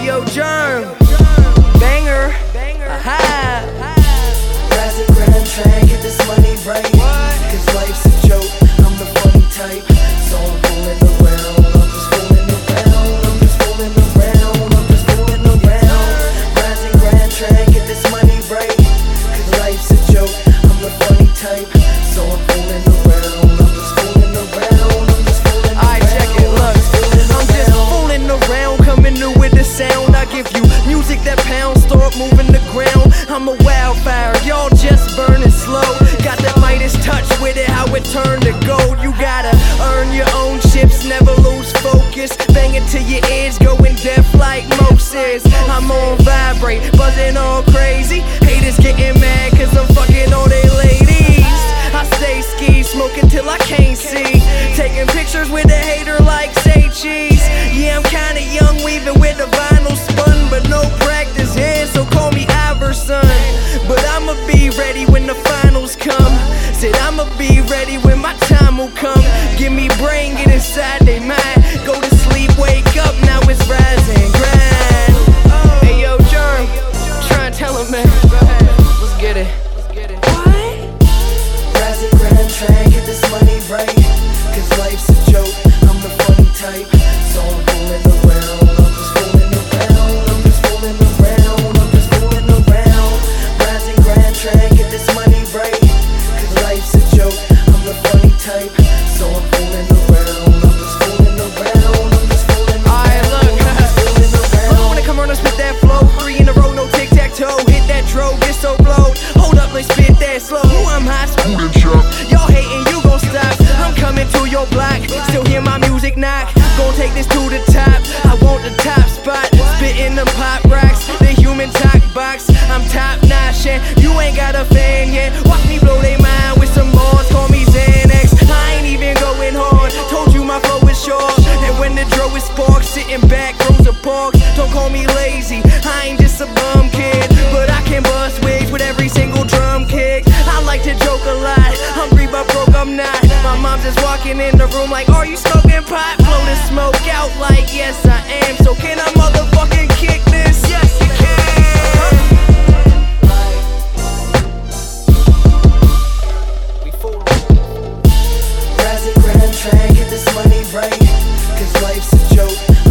Yo, Germ, banger, aha. Rise and grind, try and get this money right. Cause life's a joke, I'm the funny type. So I'm fooling around, I'm just fooling around, I'm just fooling around, I'm just fooling around. Rise and grind, try and get this money right. Cause life's a joke, I'm the funny type. So I'm fooling around, I'm just fooling around, I'm just fooling around. Alright, check it, look, I'm just fooling around, coming new with the sound. I give you music that pounds, start moving the ground. I'm a wildfire, y'all just burning slow. Got that Midas touch with it, how it turned to gold. You gotta earn your own chips, never lose focus. Bang it to your ears, going deaf like Moses. I'm on vibrate, buzzing all crazy. Haters getting mad cause I'm fucking all they ladies. I stay ski, smoking till I can't see. Taking pictures with a hater like say cheese. Yeah, I'm kinda young, weaving with the vinyl spun, but no practice here, so call me Iverson. But I'ma be ready when the finals come. Said I'ma be ready when my time will come. Give me brain, get inside they mind. Go to sleep, wake up, now it's rise and grind. Hey yo, Germ, try and tell him, man. Let's get it. Rise and grind, try and get this money right. Cause life's a joke, I'm the funny type. So I'm fooling around, I'm just fooling around, I'm just fooling around, I'm just fooling around. Rise and grind, try and get this money right. Cause life's a joke, I'm the funny type. So I'm fooling around, I'm just fooling around, I'm just fooling around. Alright, look, look when I come around and spit that flow. 3 in a row, no tic-tac-toe. Hit that dro, get so blowed. Hold up, let's spit that slow. I'm hot, y'all hating, you gon' stop. I'm coming to your block, still hear my music knock. Gon' take this to the top, I want the top spot. Spitting them pop rocks, the human talk box. I'm top notch and you ain't got a fan yet. Watch me blow they mind with some bars, call me Xanax. I ain't even going hard, told you my flow is short. And when the dro is sparked, sitting back, Rosa Parks. Don't call me lazy, I ain't just a bum kid, but I can bust wigs with every single drum kick. I like to joke a lot, hungry but broke I'm not. My mom's just walking in the room like, are you smoking pot? Blow the smoke out like, yes I am. So can I motherfucking kick this? Yes you can. We fool. Rise and grind, try and get this money right. Cause life's a joke,